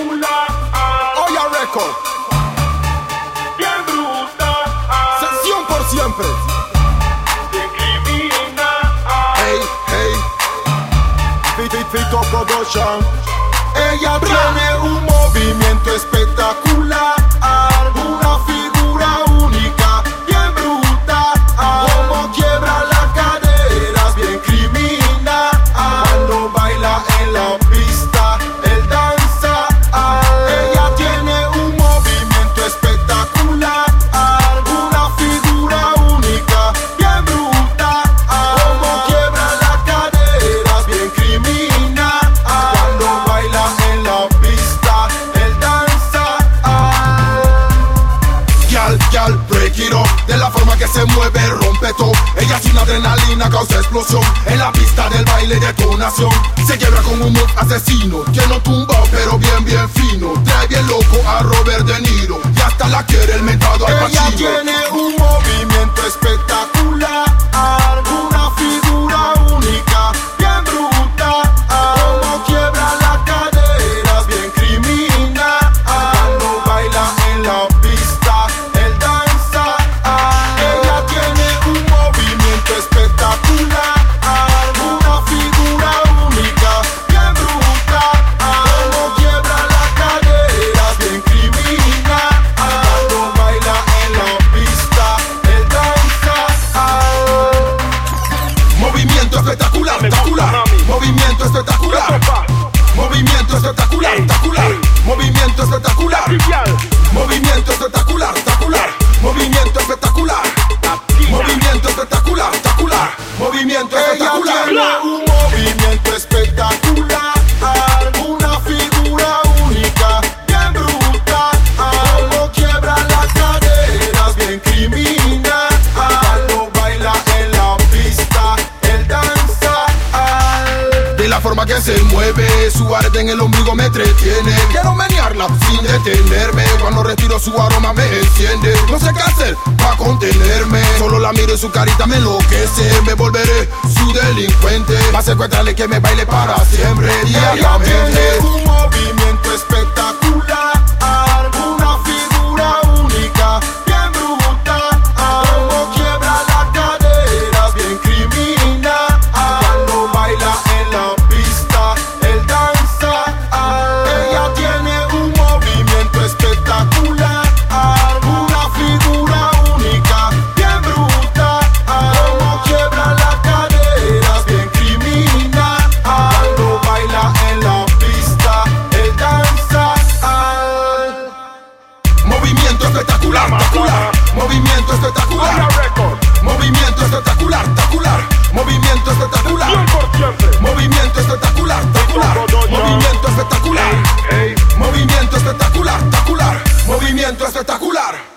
espectacular. Oya Record, Bien brutal. sesión por siempre. De criminal. Hey, hey, Fito Production. Ella tiene un movimiento espectacular, una figura única, bien brutal. Como quiebra la cadera, es bien criminal. Cuando baila en la pista, él danza. Ella tiene un movimiento espectacular, una figura única, bien brutal. Como quiebra la cadera, es bien criminal. Cuando baila en la pista, él danza. Gal, break it up. De la forma que se mueve, rompe todo. Ella sin adrenalina causa explosión. En la pista del baile, detonación. Se quiebra con un move asesino. Que no tumba, pero bien fino. Trae bien loco a Robert De Niro. Y hasta la quiere el mentado Al Pacino. Ella tiene un movimiento espectacular, una figura única, bien brutal. Como quiebra la cadera, es bien criminal. Cuando baila en la pista, él danza. Ella tiene un movimiento espectacular, una figura única, bien brutal. Como quiebra la cadera, es bien criminal. Cuando baila en la pista, él danza. Movimiento espectacular, espectacular. Movimiento espectacular. Movimiento espectacular, espectacular. Movimiento espectacular. Movimiento espectacular, espectacular. Movimiento espectacular. Movimiento espectacular, espectacular. Movimiento espectacular. Ella tiene un movimiento espectacular, una figura única, bien brutal. Como quiebra la cadera, es bien criminal. Cuando baila en la pista, él danza. De la forma que se mueve, su arte en el ombligo me entretiene. Quiero menearla sin detenerme. Cuando respiro su aroma me enciende. No sé qué hacer para contenerme. Solo la miro y su carita me enloquece. Me volveré su delincuente. Va a secuestrarle que me baile para siempre. Diariamente. Ella tiene un movimiento espectacular, una figura única, bien brutal. Como quiebra la cadera, es bien criminal. Cuando baila en la pista, él danza. Ella tiene un movimiento espectacular, una figura única, bien brutal. Como quiebra la cadera, es bien criminal. Cuando baila en la pista, él danza. Movimiento espectacular, espectacular. Movimiento espectacular. Movimiento espectacular, espectacular. Movimiento espectacular. Movimiento espectacular, espectacular. Movimiento espectacular. Movimiento espectacular, espectacular. Movimiento espectacular.